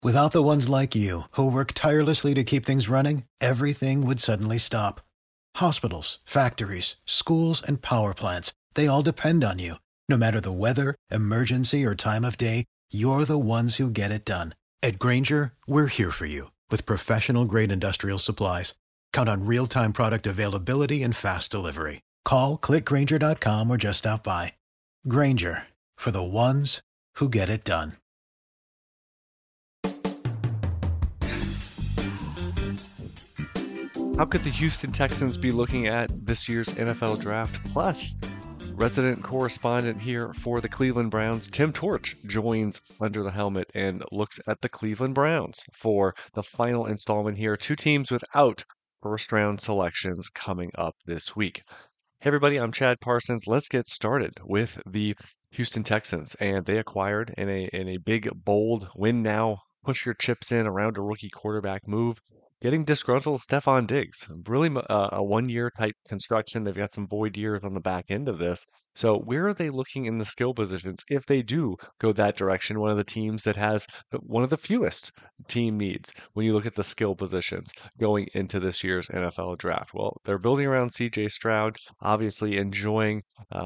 Without the ones like you, who work tirelessly to keep things running, everything would suddenly stop. Hospitals, factories, schools, and power plants, they all depend on you. No matter the weather, emergency, or time of day, you're the ones who get it done. At Granger, we're here for you with professional-grade industrial supplies. Count on real-time product availability and fast delivery. Call, clickgranger.com, or just stop by. Granger, for the ones who get it done. How could the Houston Texans be looking at this year's NFL Draft? Plus, resident correspondent here for the Cleveland Browns, Tim Torch, joins Under the Helmet and looks at the Cleveland Browns for the final installment here. Two teams without first-round selections coming up this week. Hey everybody, I'm Chad Parsons. Let's get started with the Houston Texans, and they acquired in a big, bold win now, push your chips in around a rookie quarterback move, getting disgruntled Stephon Diggs. Really a one-year type construction. They've got some void years on the back end of this. So where are they looking in the skill positions if they do go that direction? One of the teams that has one of the fewest team needs when you look at the skill positions going into this year's NFL draft. Well, they're building around CJ Stroud, obviously enjoying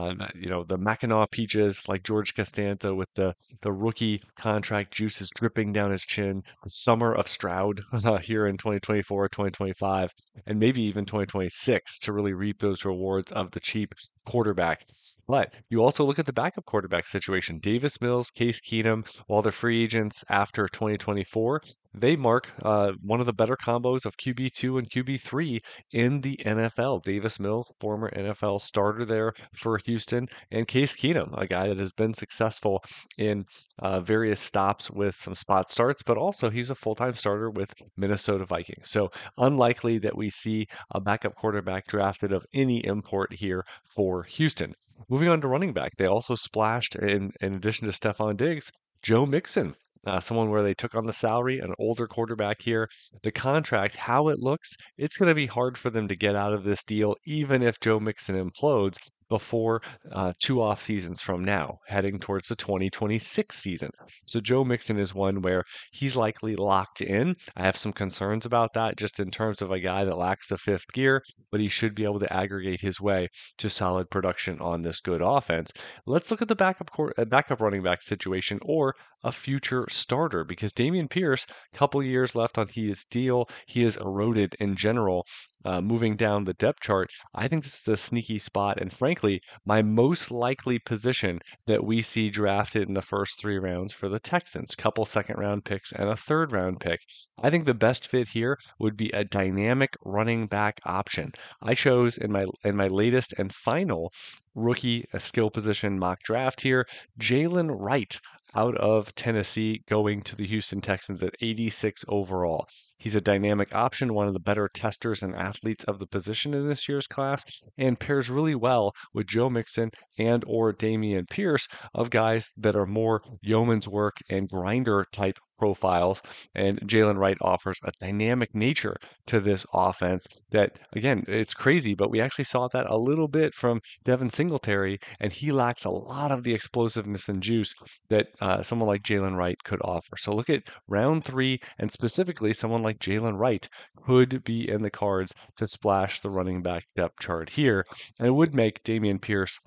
the Mackinac peaches like George Costanza with the rookie contract juices dripping down his chin, the summer of Stroud here in 2024, 2025, and maybe even 2026 to really reap those rewards of the cheap quarterback. But you also look at the backup quarterback situation. Davis Mills, Case Keenum, while they're free agents after 2024, they mark one of the better combos of QB2 and QB3 in the NFL. Davis Mills, former NFL starter there for Houston, and Case Keenum, a guy that has been successful in various stops with some spot starts, but also he's a full-time starter with Minnesota Vikings. So unlikely that we see a backup quarterback drafted of any import here for Houston. Moving on to running back, they also splashed in addition to Stephon Diggs, Joe Mixon. Someone where they took on the salary, an older quarterback here. The contract, how it looks, it's going to be hard for them to get out of this deal, even if Joe Mixon implodes before two off seasons from now, heading towards the 2026 season. So Joe Mixon is one where he's likely locked in. I have some concerns about that just in terms of a guy that lacks a fifth gear, but he should be able to aggregate his way to solid production on this good offense. Let's look at the backup running back situation or a future starter because Dameon Pierce, a couple years left on his deal. He is eroded in general, moving down the depth chart. I think this is a sneaky spot, and frankly, my most likely position that we see drafted in the first three rounds for the Texans. Couple second-round picks and a third-round pick. I think the best fit here would be a dynamic running back option. I chose in my latest and final rookie skill position mock draft here, Jalen Wright out of Tennessee going to the Houston Texans at 86 overall. He's a dynamic option, one of the better testers and athletes of the position in this year's class, and pairs really well with Joe Mixon and or Dameon Pierce of guys that are more yeoman's work and grinder type profiles. And Jalen Wright offers a dynamic nature to this offense that, again, it's crazy, but we actually saw that a little bit from Devin Singletary, and he lacks a lot of the explosiveness and juice that someone like Jalen Wright could offer. So look at round three, and specifically someone like Jalen Wright could be in the cards to splash the running back depth chart here. And it would make Dameon Pierce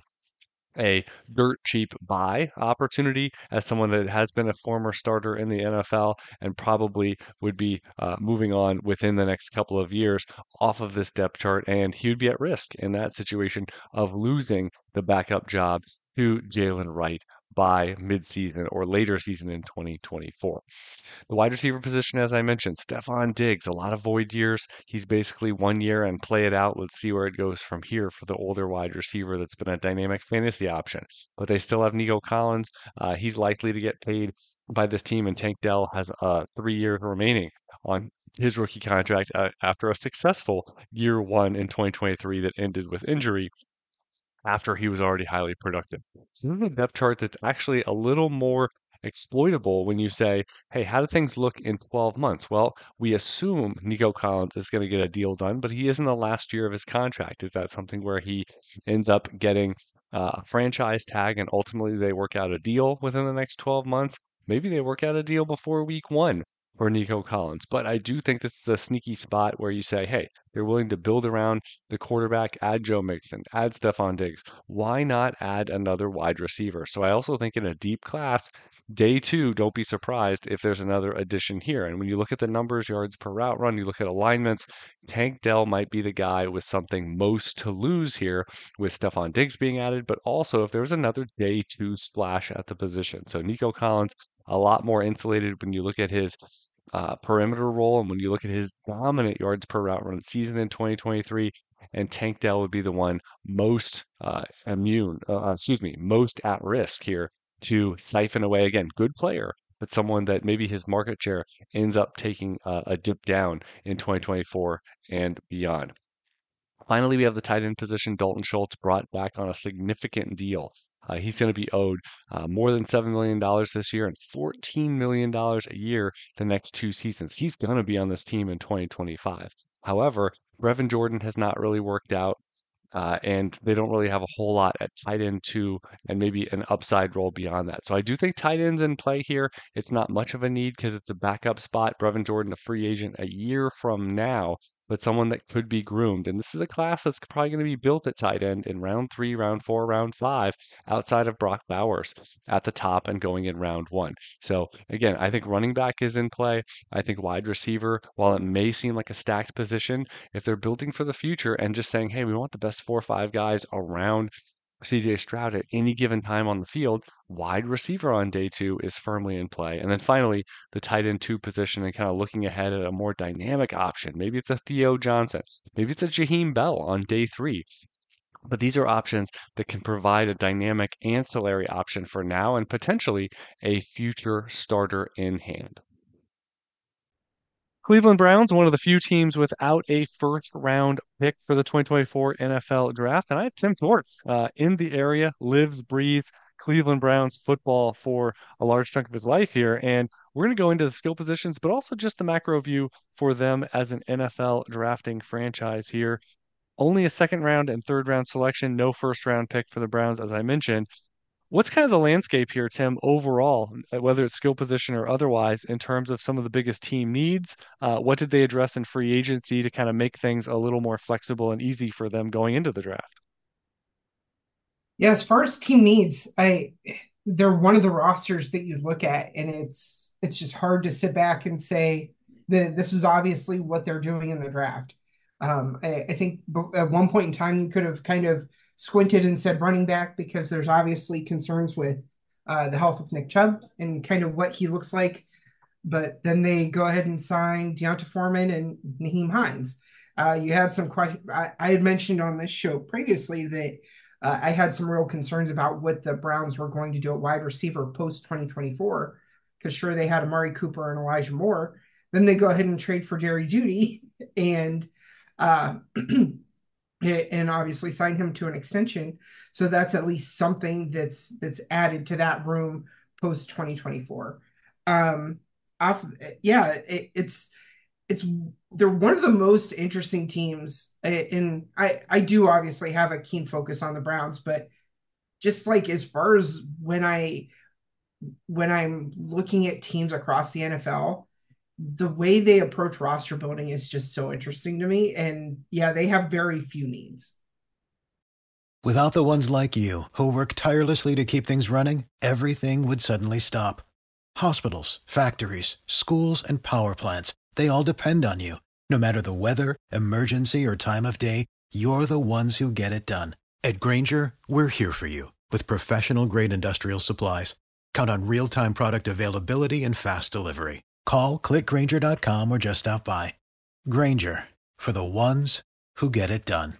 a dirt cheap buy opportunity as someone that has been a former starter in the NFL and probably would be moving on within the next couple of years off of this depth chart. And he would be at risk in that situation of losing the backup job to Jalen Wright by midseason or later season in 2024. The wide receiver position, as I mentioned, Stephon Diggs, a lot of void years. He's basically 1 year and play it out. Let's see where it goes from here for the older wide receiver that's been a dynamic fantasy option. But they still have Nico Collins. He's likely to get paid by this team, and Tank Dell has 3 years remaining on his rookie contract after a successful year one in 2023 that ended with injury after he was already highly productive. So this is a depth chart that's actually a little more exploitable when you say, hey, how do things look in 12 months? Well, we assume Nico Collins is going to get a deal done, but he is in the last year of his contract. Is that something where he ends up getting a franchise tag and ultimately they work out a deal within the next 12 months? Maybe they work out a deal before week one for Nico Collins. But I do think this is a sneaky spot where you say, hey, they're willing to build around the quarterback, add Joe Mixon, add Stephon Diggs. Why not add another wide receiver? So I also think in a deep class, day two, don't be surprised if there's another addition here. And when you look at the numbers, yards per route run, you look at alignments, Tank Dell might be the guy with something most to lose here with Stephon Diggs being added, but also if there was another day two splash at the position. So Nico Collins, a lot more insulated when you look at his perimeter role and when you look at his dominant yards per route run season in 2023. And Tank Dell would be the one most most at risk here to siphon away again. Good player, but someone that maybe his market share ends up taking a dip down in 2024 and beyond. Finally, we have the tight end position. Dalton Schultz brought back on a significant deal. He's going to be owed more than $7 million this year and $14 million a year the next two seasons. He's going to be on this team in 2025. However, Brevin Jordan has not really worked out, and they don't really have a whole lot at tight end two and maybe an upside role beyond that. So I do think tight ends in play here. It's not much of a need because it's a backup spot. Brevin Jordan, a free agent a year from now, but someone that could be groomed. And this is a class that's probably going to be built at tight end in round three, round four, round five, outside of Brock Bowers at the top and going in round one. So again, I think running back is in play. I think wide receiver, while it may seem like a stacked position, if they're building for the future and just saying, hey, we want the best 4 or 5 guys around CJ Stroud at any given time on the field, wide receiver on day two is firmly in play. And then finally, the tight end two position and kind of looking ahead at a more dynamic option. Maybe it's a Theo Johnson, maybe it's a Jaheim Bell on day three. But these are options that can provide a dynamic ancillary option for now and potentially a future starter in hand. Cleveland Browns, one of the few teams without a first round pick for the 2024 NFL draft. And I have Tim Torts in the area, lives, breathes Cleveland Browns football for a large chunk of his life here. And we're going to go into the skill positions, but also just the macro view for them as an NFL drafting franchise here. Only a second round and third round selection, no first round pick for the Browns, as I mentioned. What's kind of the landscape here, Tim, overall, whether it's skill position or otherwise, in terms of some of the biggest team needs? What did they address in free agency to kind of make things a little more flexible and easy for them going into the draft? Yeah, as far as team needs, they're one of the rosters that you look at, and it's just hard to sit back and say that this is obviously what they're doing in the draft. I think at one point in time you could have kind of squinted and said running back because there's obviously concerns with the health of Nick Chubb and kind of what he looks like. But then they go ahead and sign Deonta Foreman and Naheem Hines. You had some question. I had mentioned on this show previously that I had some real concerns about what the Browns were going to do at wide receiver post 2024, because sure, they had Amari Cooper and Elijah Moore. Then they go ahead and trade for Jerry Jeudy and uh, and obviously sign him to an extension. So that's at least something that's added to that room post 2024. Um, off, yeah, it's they're one of the most interesting teams, and I do obviously have a keen focus on the Browns, but just like as far as when I'm looking at teams across the NFL, the way they approach roster building is just so interesting to me. And yeah, they have very few needs. Without the ones like you, who work tirelessly to keep things running, everything would suddenly stop. Hospitals, factories, schools, and power plants, they all depend on you. No matter the weather, emergency, or time of day, you're the ones who get it done. At Granger, we're here for you with professional-grade industrial supplies. Count on real-time product availability and fast delivery. Call, clickgranger.com, or just stop by. Granger, for the ones who get it done.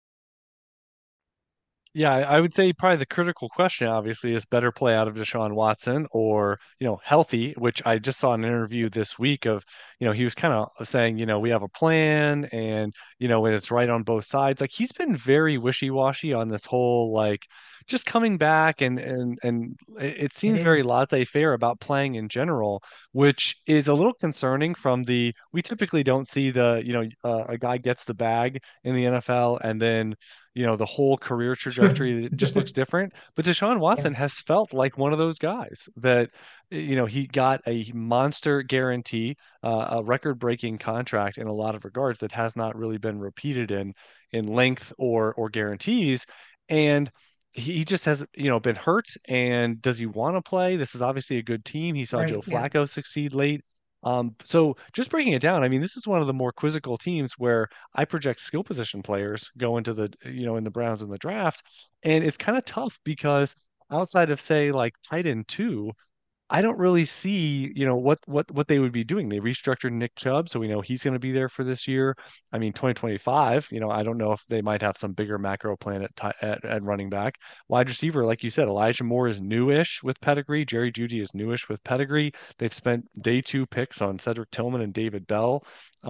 Yeah, I would say probably the critical question, obviously, is better play out of Deshaun Watson or, healthy, which I just saw an interview this week of, he was kind of saying, we have a plan and, when it's right on both sides. Like he's been very wishy-washy on this whole, like, just coming back and it It seems very is. laissez-faire about playing in general, which is a little concerning from the we typically don't see the, a guy gets the bag in the NFL and then the whole career trajectory just looks different. But Deshaun Yeah, Watson has felt like one of those guys that, he got a monster guarantee, a record-breaking contract in a lot of regards that has not really been repeated in length or guarantees. And he just has, been hurt. And does he want to play? This is obviously a good team. He saw Joe right. Yeah, Flacco succeed late. So just breaking it down, I mean, this is one of the more quizzical teams where I project skill position players go into the, in the Browns in the draft. And it's kind of tough because outside of say like tight end two, I don't really see, what they would be doing. They restructured Nick Chubb, so we know he's going to be there for this year. I mean, 2025, I don't know if they might have some bigger macro plan at running back. Wide receiver, like you said, Elijah Moore is newish with pedigree. Jerry Jeudy is newish with pedigree. They've spent day two picks on Cedric Tillman and David Bell.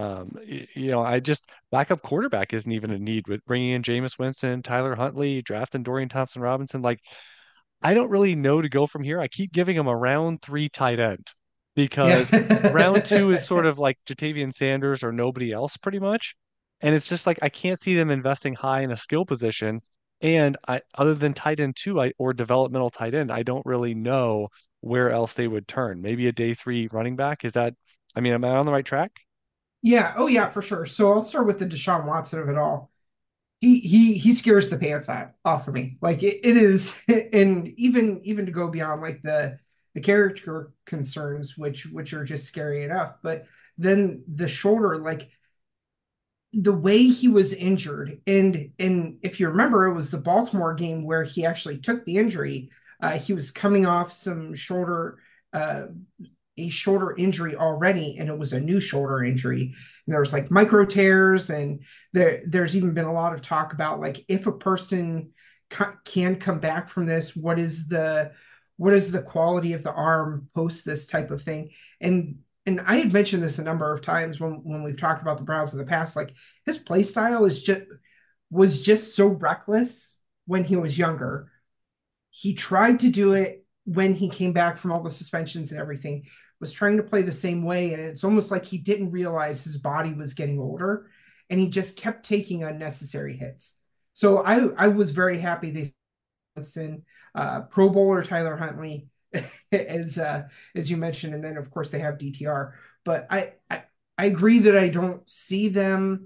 I just backup quarterback isn't even a need with bringing in Jameis Winston, Tyler Huntley, drafting Dorian Thompson Robinson. Like I don't really know to go from here. I keep giving him a round three tight end because round two is yeah. sort of like Jatavian Sanders or nobody else pretty much. And it's just like I can't see them investing high in a skill position. And other than tight end two, or developmental tight end, I don't really know where else they would turn. Maybe a day three running back. Is that, I mean, am I on the right track? Yeah. Oh, yeah, for sure. So I'll start with the Deshaun Watson of it all. He scares the pants off of me. Like it is, and even to go beyond like the character concerns, which are just scary enough. But then the shoulder, like the way he was injured, and if you remember, it was the Baltimore game where he actually took the injury. He was coming off some uh, a shoulder injury already, and it was a new shoulder injury. And there was like micro tears, and there's even been a lot of talk about like if a person can come back from this, what is the quality of the arm post this type of thing? And I had mentioned this a number of times when we've talked about the Browns in the past. Like his play style is just was just so reckless when he was younger. He tried to do it when he came back from all the suspensions and everything, was trying to play the same way. And it's almost like he didn't realize his body was getting older and he just kept taking unnecessary hits. So I was very happy they Winston, Pro Bowler Tyler Huntley, as as you mentioned, and then of course they have DTR. But I agree that I don't see them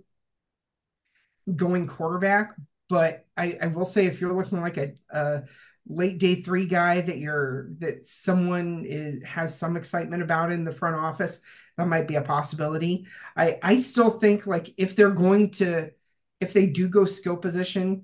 going quarterback, but I will say if you're looking like a late day three guy that someone has some excitement about in the front office, that might be a possibility. I still think like if they do go skill position,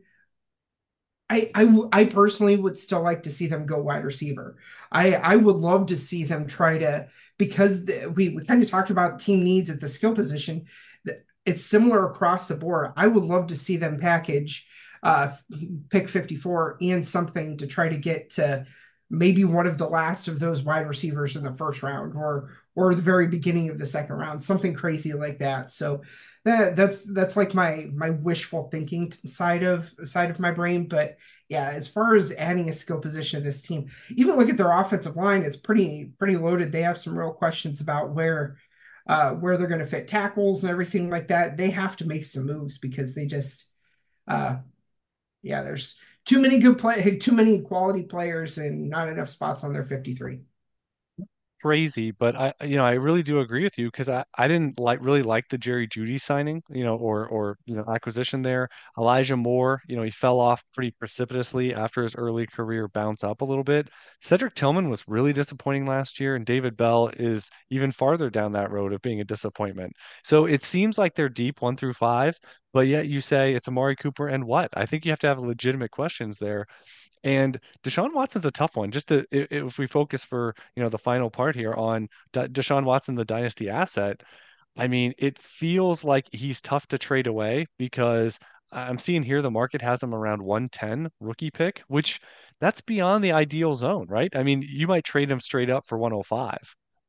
I personally would still like to see them go wide receiver. I would love to see them try to because we kind of talked about team needs at the skill position. It's similar across the board. I would love to see them package uh, pick 54 and something to try to get to maybe one of the last of those wide receivers in the first round or the very beginning of the second round, something crazy like that. So that's like my wishful thinking side of my brain. But yeah, as far as adding a skill position to this team, even look at their offensive line, it's pretty loaded. They have some real questions about where they're going to fit tackles and everything like that. They have to make some moves because they just uh yeah, there's too many quality players and not enough spots on their 53. Crazy, but I really do agree with you because I didn't really like the Jerry Jeudy signing, or acquisition there. Elijah Moore, he fell off pretty precipitously after his early career bounce up a little bit. Cedric Tillman was really disappointing last year, and David Bell is even farther down that road of being a disappointment. So it seems like they're deep 1 through 5, but yet you say it's Amari Cooper and what? I think you have to have legitimate questions there. And Deshaun Watson's a tough one. Just if we focus for the final part here on Deshaun Watson, the dynasty asset. I mean, it feels like he's tough to trade away because I'm seeing here the market has him around 110 rookie pick, which that's beyond the ideal zone, right? I mean, you might trade him straight up for 105,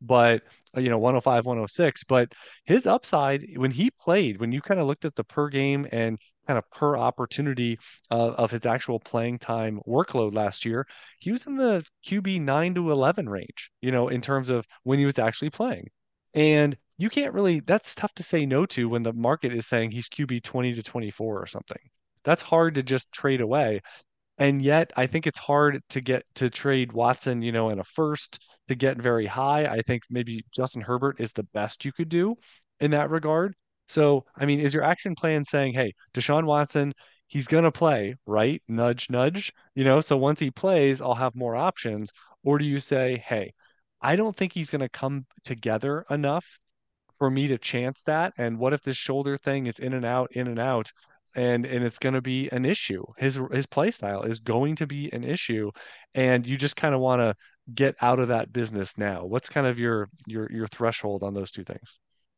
but 105, 106. But his upside when he played, when you kind of looked at the per game and kind of per opportunity of his actual playing time workload last year, he was in the QB 9 to 11 range, in terms of when he was actually playing. And you can't really, that's tough to say no to when the market is saying he's QB 20 to 24 or something. That's hard to just trade away. And yet, I think it's hard to get to trade Watson, in a first to get very high. I think maybe Justin Herbert is the best you could do in that regard. So, I mean, is your action plan saying, hey, Deshaun Watson, he's going to play, right? Nudge, nudge, so once he plays, I'll have more options. Or do you say, hey, I don't think he's going to come together enough for me to chance that? And what if this shoulder thing is in and out, and it's going to be an issue? His play style is going to be an issue, and you just kind of want to get out of that business now. What's kind of your threshold on those two things?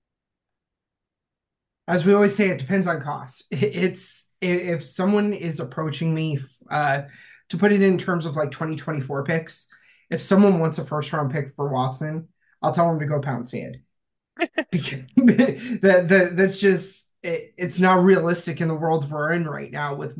As we always say, it depends on cost. It's if someone is approaching me, to put it in terms of like 2024 picks, if someone wants a first round pick for Watson, I'll tell them to go pound sand. Because that's just it's not realistic in the world we're in right now with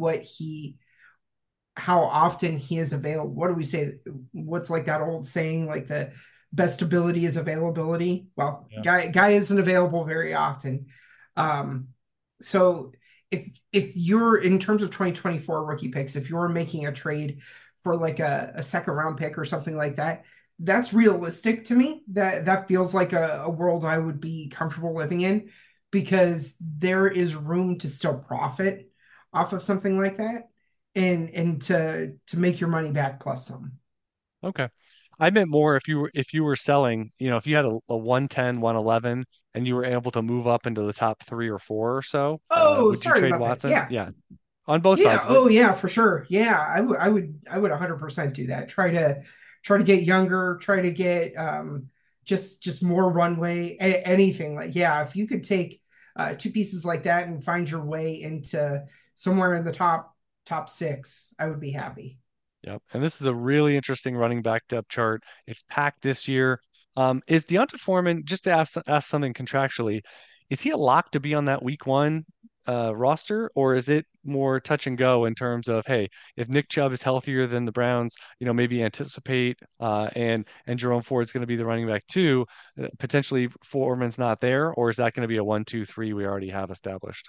how often he is available. What do we say? What's like that old saying, like the best ability is availability? Well, Yeah. guy isn't available very often. Um, so if you're in terms of 2024 rookie picks, if you're making a trade for like a second round pick or something like that, that's realistic to me. That feels like a world I would be comfortable living in because there is room to still profit off of something like that and to make your money back plus some. Okay. I meant more if you were selling, if you had a 110, 111, and you were able to move up into the top three or four or so, Oh, would you sorry trade about that. Watson? Yeah. Yeah, on both Yeah. sides of it. Oh, yeah, for sure. Yeah, I would 100% do that. Try to get younger, try to get just more runway, anything like yeah, if you could take two pieces like that and find your way into somewhere in the top six, I would be happy. Yep. And this is a really interesting running back depth chart. It's packed this year. Is Deonta Foreman, just to ask something contractually, is he a lock to be on that week one roster, or is it more touch and go in terms of, hey, if Nick Chubb is healthier than the Browns, maybe anticipate and Jerome Ford's going to be the running back too, potentially Foreman's not there, or is that going to be a 1, 2, 3 we already have established?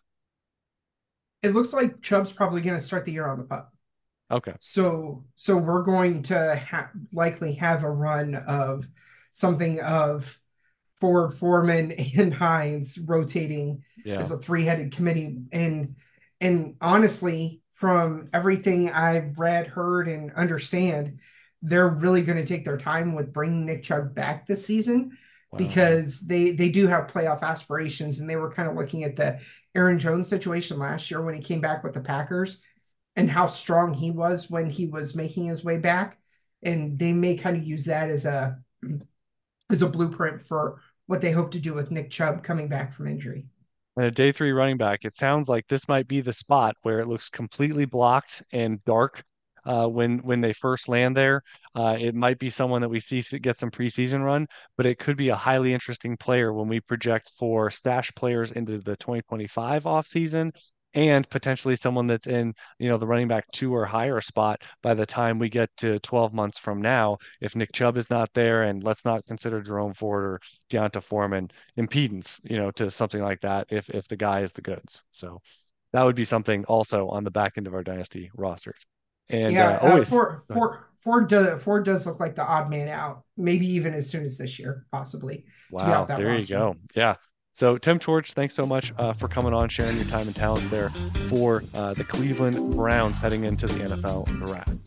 It looks like Chubb's probably going to start the year on the pup. Okay. So we're going to likely have a run of something of Ford, Foreman, and Hines rotating Yeah. as a three-headed committee. And honestly, from everything I've read, heard, and understand, they're really going to take their time with bringing Nick Chubb back this season Wow. Yeah. because they do have playoff aspirations, and they were kind of looking at the Aaron Jones situation last year when he came back with the Packers and how strong he was when he was making his way back. And they may kind of use that as a blueprint for what they hope to do with Nick Chubb coming back from injury. And a day three running back, it sounds like this might be the spot where it looks completely blocked and dark when they first land there. It might be someone that we see get some preseason run, but it could be a highly interesting player when we project for stash players into the 2025 offseason and potentially someone that's in, the running back two or higher spot by the time we get to 12 months from now, if Nick Chubb is not there, and let's not consider Jerome Ford or Deonta Foreman impedance, to something like that if the guy is the goods. So that would be something also on the back end of our dynasty rosters. And Yeah, always, Ford does look like the odd man out, maybe even as soon as this year, possibly to be off wow, that there you roster. go. Yeah. So Tim Torch, thanks so much for coming on, sharing your time and talents there for the Cleveland Browns heading into the NFL draft.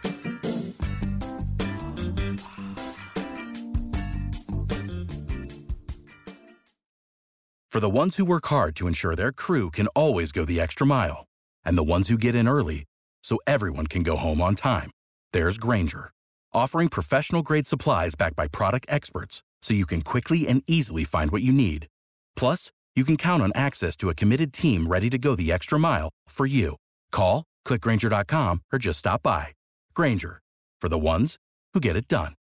For the ones who work hard to ensure their crew can always go the extra mile, and the ones who get in early so everyone can go home on time, there's Grainger, offering professional-grade supplies backed by product experts so you can quickly and easily find what you need. Plus, you can count on access to a committed team ready to go the extra mile for you. Call, click Grainger.com, or just stop by. Grainger, for the ones who get it done.